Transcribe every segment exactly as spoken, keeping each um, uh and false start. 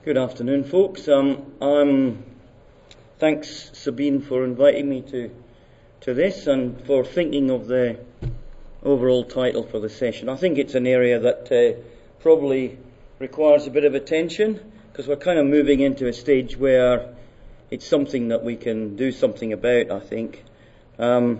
Good afternoon, folks. Um, I'm, thanks, Sabine, for inviting me to to this and for thinking of the overall title for the session. I think it's an area that uh, probably requires a bit of attention because we're kind of moving into a stage where it's something that we can do something about, I think. Um,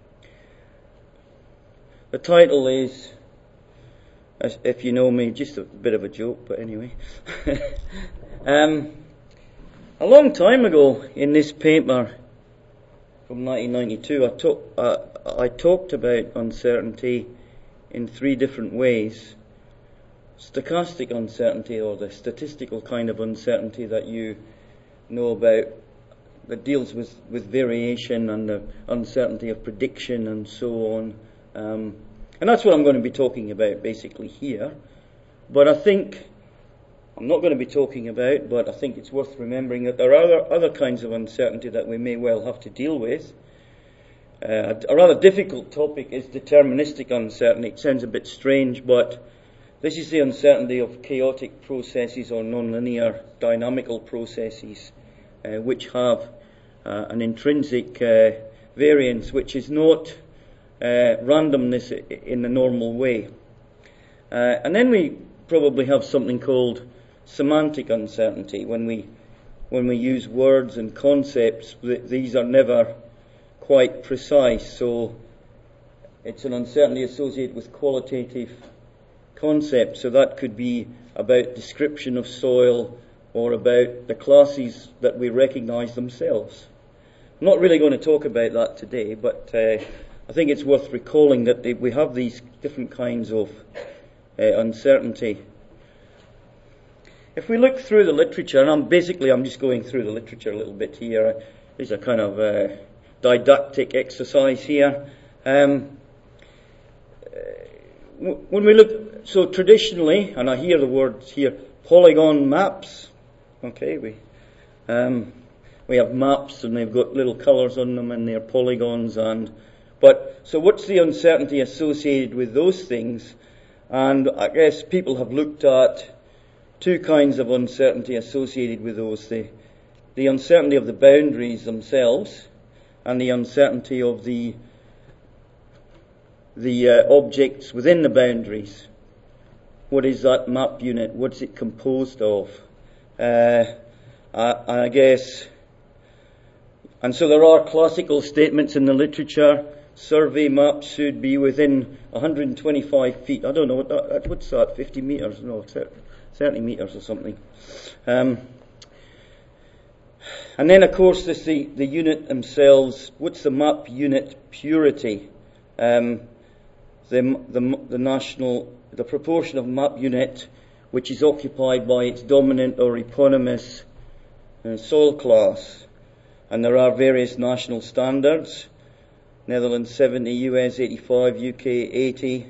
the title is, as if you know me, just a bit of a joke, but anyway. um, a long time ago in this paper from nineteen ninety-two, I, talk, uh, I talked about uncertainty in three different ways. Stochastic uncertainty, or the statistical kind of uncertainty that you know about, that deals with, with variation and the uncertainty of prediction and so on. Um, and that's what I'm going to be talking about basically here. But I think, I'm not going to be talking about, but I think it's worth remembering that there are other, other kinds of uncertainty that we may well have to deal with. Uh, a rather difficult topic is deterministic uncertainty. It sounds a bit strange, but this is the uncertainty of chaotic processes or nonlinear dynamical processes, uh, which have uh, an intrinsic uh, variance which is not uh, randomness in the normal way. Uh, and then we probably have something called semantic uncertainty. When we when we use words and concepts, th- these are never quite precise. So it's an uncertainty associated with qualitative concepts. So that could be about description of soil or about the classes that we recognize themselves. I'm not really going to talk about that today, but uh, I think it's worth recalling that they, we have these different kinds of uh, uncertainty. If we look through the literature, and I'm basically I'm just going through the literature a little bit here. There's a kind of uh, didactic exercise here. Um, when we look, so traditionally, and I hear the words here, polygon maps. Okay, we um, we have maps and they've got little colours on them and they're polygons. And but so what's the uncertainty associated with those things? And I guess people have looked at two kinds of uncertainty associated with those. The, the uncertainty of the boundaries themselves and the uncertainty of the the uh, objects within the boundaries. What is that map unit? What's it composed of? Uh, I, I guess, and so there are classical statements in the literature. Survey maps should be within one hundred twenty-five feet. I don't know, what that, what's that, fifty metres? No, thirty metres or something. Um, and then, of course, there's the, the unit themselves. What's the map unit purity? Um, the, the, the national, the proportion of map unit which is occupied by its dominant or eponymous uh, soil class. And there are various national standards. Netherlands seventy, U S eighty-five, U K eighty.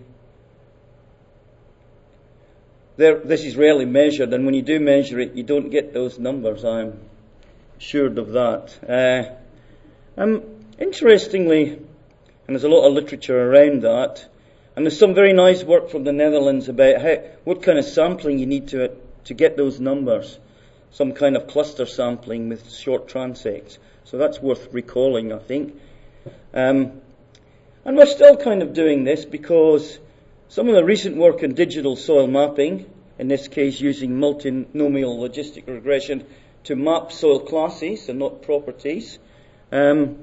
There, this is rarely measured, and when you do measure it, you don't get those numbers. I'm assured of that. Uh, um, interestingly, and there's a lot of literature around that, and there's some very nice work from the Netherlands about how, what kind of sampling you need to to get those numbers. Some kind of cluster sampling with short transects. So that's worth recalling, I think. Um, and we're still kind of doing this because some of the recent work in digital soil mapping, in this case using multinomial logistic regression to map soil classes and not properties, um,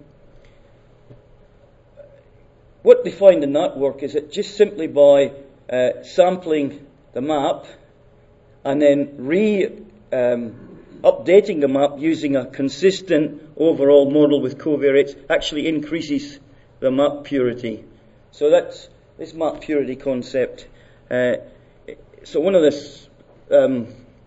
what they find in that work is that just simply by uh, sampling the map and then re um, updating the map using a consistent overall model with covariates actually increases the map purity. So that's this map purity concept. Uh, so one of the um,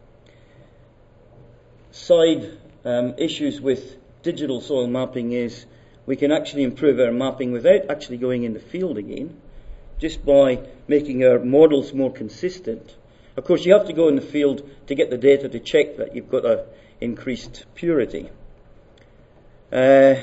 side um, issues with digital soil mapping is we can actually improve our mapping without actually going in the field again, just by making our models more consistent. Of course, you have to go in the field to get the data to check that you've got a increased purity. Uh,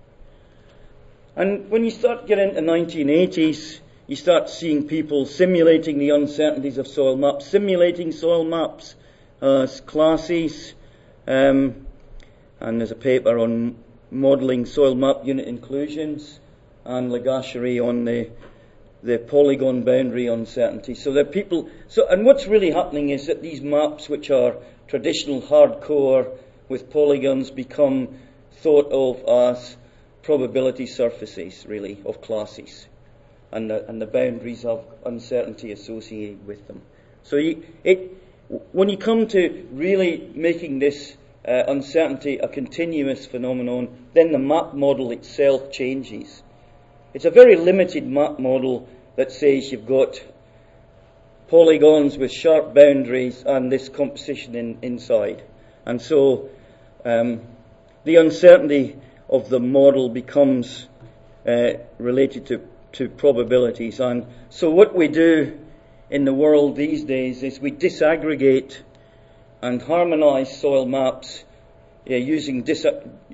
and when you start getting into the nineteen eighties, you start seeing people simulating the uncertainties of soil maps, simulating soil maps as classes, um, and there's a paper on modelling soil map unit inclusions, and Lagachere on the the polygon boundary uncertainty. So that people, so and what's really happening is that these maps, which are traditional hardcore with polygons, become thought of as probability surfaces, really, of classes, and the, and the boundaries of uncertainty associated with them. So you, it, when you come to really making this uh, uncertainty a continuous phenomenon, then the map model itself changes. It's a very limited map model that says you've got polygons with sharp boundaries and this composition in, inside. And so um, the uncertainty of the model becomes uh, related to, to probabilities. And so what we do in the world these days is we disaggregate and harmonize soil maps uh, using, dis-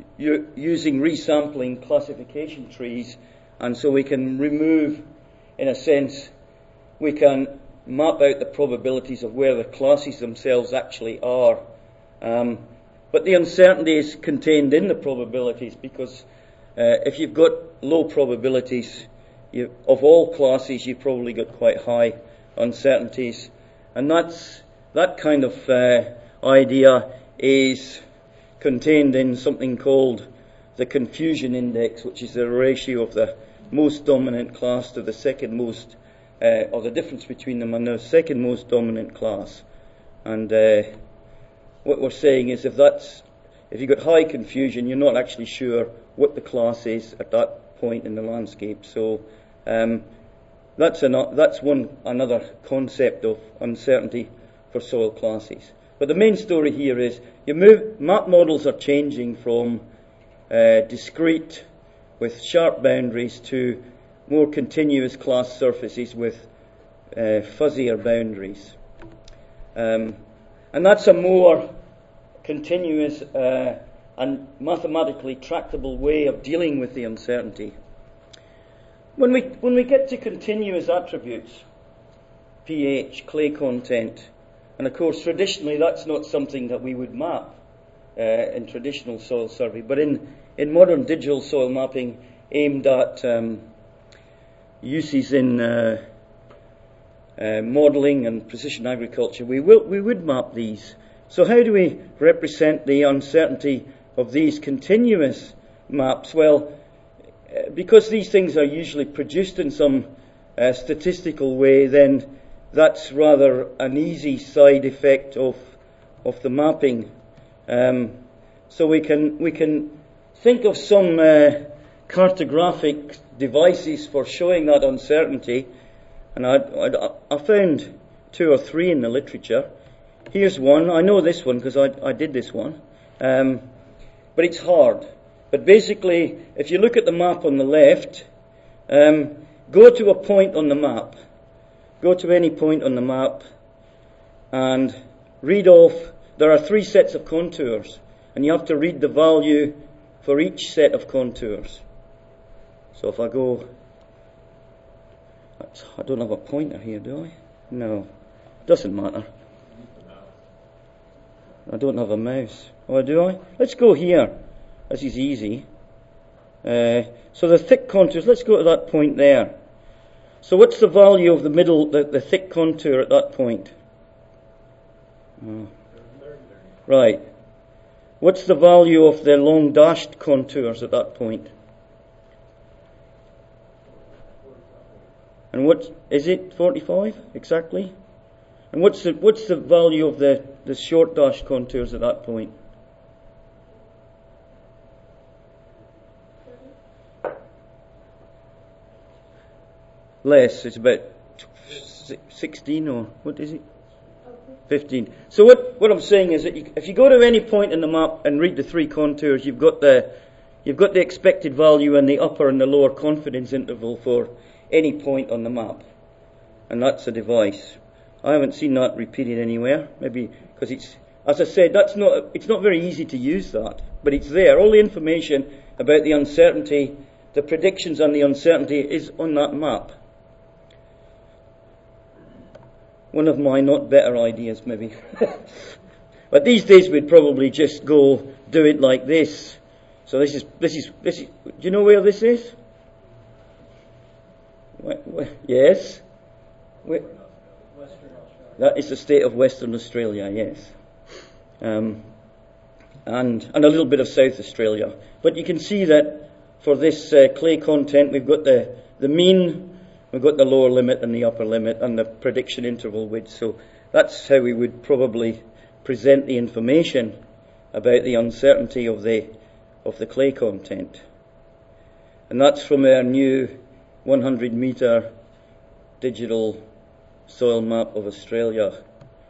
using resampling classification trees. And so we can remove, in a sense, we can map out the probabilities of where the classes themselves actually are. Um, but the uncertainty is contained in the probabilities, because uh, if you've got low probabilities you, of all classes, you've probably got quite high uncertainties. And that's that kind of uh, idea is contained in something called the confusion index, which is the ratio of the most dominant class to the second most, uh, or the difference between them and the second most dominant class. And uh, what we're saying is, if that's if you've got high confusion, you're not actually sure what the class is at that point in the landscape. So um, that's an, that's one another concept of uncertainty for soil classes. But the main story here is you move map models are changing from uh, discrete with sharp boundaries to more continuous class surfaces with uh, fuzzier boundaries. Um, and that's a more continuous uh, and mathematically tractable way of dealing with the uncertainty. When we when we get to continuous attributes, pH, clay content, and of course traditionally that's not something that we would map uh, in traditional soil survey, but in In modern digital soil mapping aimed at um, uses in uh, uh, modelling and precision agriculture, we will we would map these. So how do we represent the uncertainty of these continuous maps? Well, uh, because these things are usually produced in some uh, statistical way, then that's rather an easy side effect of of the mapping. Um, so we can we can. Think of some uh, cartographic devices for showing that uncertainty, and I, I, I found two or three in the literature. Here's one. I know this one because I, I did this one, um, but it's hard. But basically, if you look at the map on the left, um, go to a point on the map, go to any point on the map, and read off. There are three sets of contours, and you have to read the value for each set of contours. So if I go, I don't have a pointer here, do I? No, doesn't matter. I don't have a mouse. Oh, do I? Let's go here. This is easy. Uh, so the thick contours, let's go to that point there. So what's the value of the middle, the, the thick contour at that point? Oh. Right. What's the value of the long dashed contours at that point? And what is it? forty-five exactly. And what's the what's the value of the, the short dashed contours at that point? Less. It's about sixteen, or what is it? fifteen. So what, what I'm saying is that you, if you go to any point in the map and read the three contours, you've got the you've got the expected value and the upper and the lower confidence interval for any point on the map, and that's a device. I haven't seen that repeated anywhere. Maybe because it's, as I said, that's not it's not very easy to use that, but it's there. All the information about the uncertainty, the predictions on the uncertainty, is on that map. One of my not better ideas, maybe. But these days we'd probably just go do it like this. So this is, this is, this is, do you know where this is? Where, where, yes? Where? Western Australia. That is the state of Western Australia, yes. Um, and, and a little bit of South Australia. But you can see that for this uh, clay content, we've got the, the mean, we've got the lower limit and the upper limit and the prediction interval width. So that's how we would probably present the information about the uncertainty of the of the clay content. And that's from our new one hundred metre digital soil map of Australia.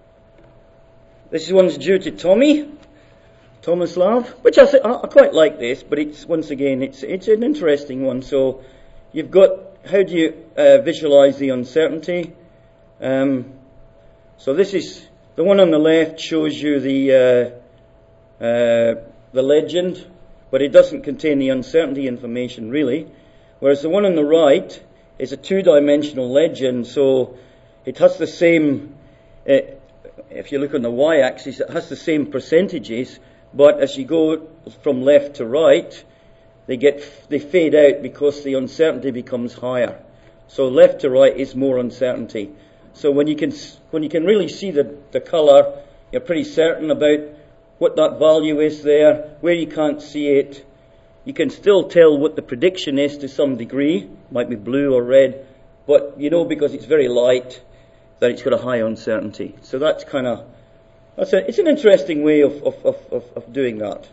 This one's due to Tommy, Thomas Love, which I, th- I quite like this, but it's once again, it's it's an interesting one. So you've got, how do you uh, visualise the uncertainty? Um, so this is, the one on the left shows you the uh, uh, the legend, but it doesn't contain the uncertainty information really. Whereas the one on the right is a two-dimensional legend, so it has the same, uh, if you look on the y-axis, it has the same percentages, but as you go from left to right, they get they fade out because the uncertainty becomes higher. So left to right is more uncertainty. So when you can when you can really see the, the colour, you're pretty certain about what that value is there. Where you can't see it, you can still tell what the prediction is to some degree. It might be blue or red, but you know because it's very light that it's got a high uncertainty. So that's kind of that's a, it's an interesting way of of, of, of doing that.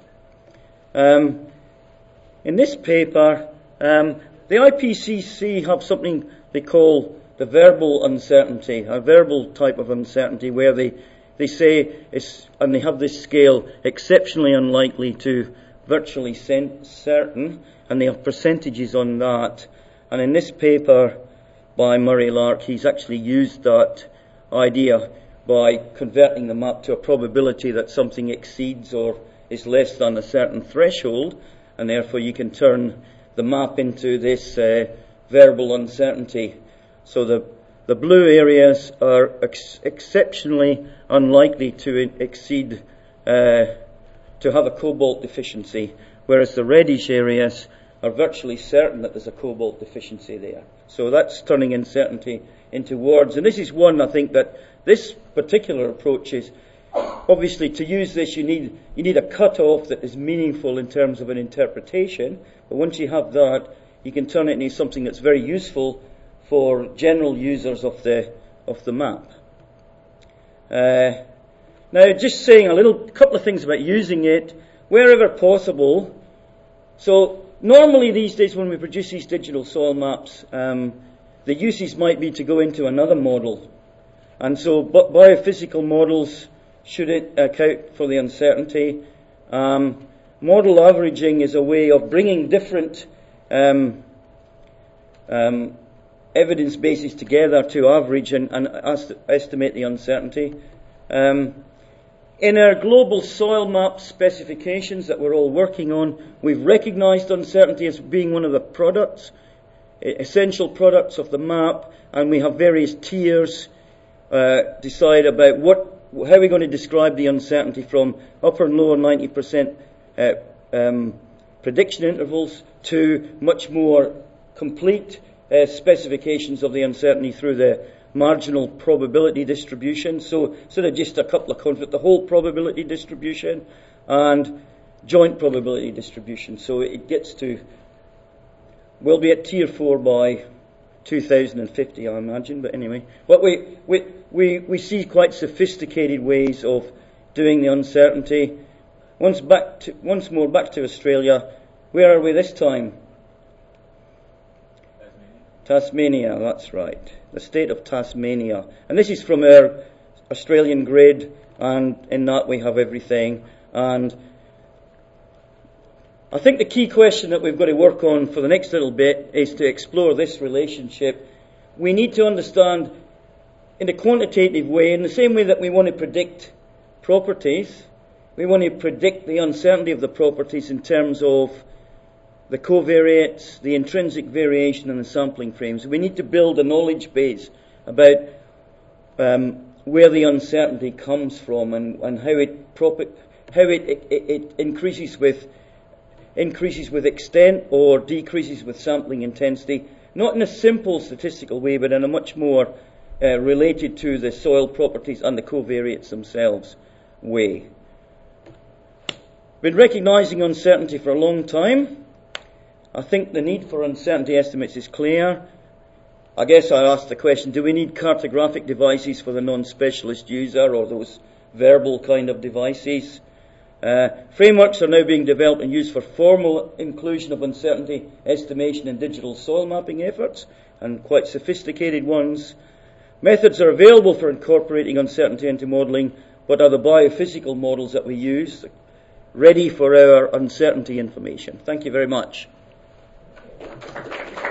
Um, in this paper, um, the I P C C have something they call the verbal uncertainty, a verbal type of uncertainty where they, they say, it's, and they have this scale, exceptionally unlikely to virtually certain, and they have percentages on that. And in this paper by Murray Lark, he's actually used that idea by converting the map to a probability that something exceeds or is less than a certain threshold, and therefore you can turn the map into this uh, verbal uncertainty. So the the blue areas are ex- exceptionally unlikely to exceed, uh, to have a cobalt deficiency, whereas the reddish areas are virtually certain that there's a cobalt deficiency there. So that's turning uncertainty into words. And this is one, I think, that this particular approach is, obviously to use this you need you need a cut-off that is meaningful in terms of an interpretation, but once you have that, you can turn it into something that's very useful for general users of the of the map. Uh, now, just saying a little couple of things about using it wherever possible. So normally these days when we produce these digital soil maps, um, the uses might be to go into another model, and so bi- biophysical models should it account for the uncertainty. Um, model averaging is a way of bringing different um, um, evidence bases together to average and, and est- estimate the uncertainty. Um, in our global soil map specifications that we're all working on, we've recognized uncertainty as being one of the products, essential products of the map, and we have various tiers, uh, decide about what how are we going to describe the uncertainty from upper and lower ninety percent uh, um, prediction intervals to much more complete uh, specifications of the uncertainty through the marginal probability distribution. So sort of just a couple of concepts, the whole probability distribution and joint probability distribution. So it gets to, we'll be at tier four by two thousand fifty, I imagine, but anyway. But we, we, we, we see quite sophisticated ways of doing the uncertainty. Once back to, once more back to Australia. Where are we this time? Tasmania. Tasmania, that's right. The state of Tasmania. And this is from our Australian grid, and in that we have everything. And I think the key question that we've got to work on for the next little bit is to explore this relationship. We need to understand in a quantitative way, in the same way that we want to predict properties, we want to predict the uncertainty of the properties in terms of the covariates, the intrinsic variation and the sampling frames. We need to build a knowledge base about um, where the uncertainty comes from and, and how it propi- how it, it, it increases with increases with extent or decreases with sampling intensity, not in a simple statistical way, but in a much more uh, related to the soil properties and the covariates themselves way. Been recognising uncertainty for a long time. I think the need for uncertainty estimates is clear. I guess I asked the question, do we need cartographic devices for the non-specialist user, or those verbal kind of devices? Uh, frameworks are now being developed and used for formal inclusion of uncertainty estimation in digital soil mapping efforts, and quite sophisticated ones. Methods are available for incorporating uncertainty into modelling, but are the biophysical models that we use ready for our uncertainty information? Thank you very much.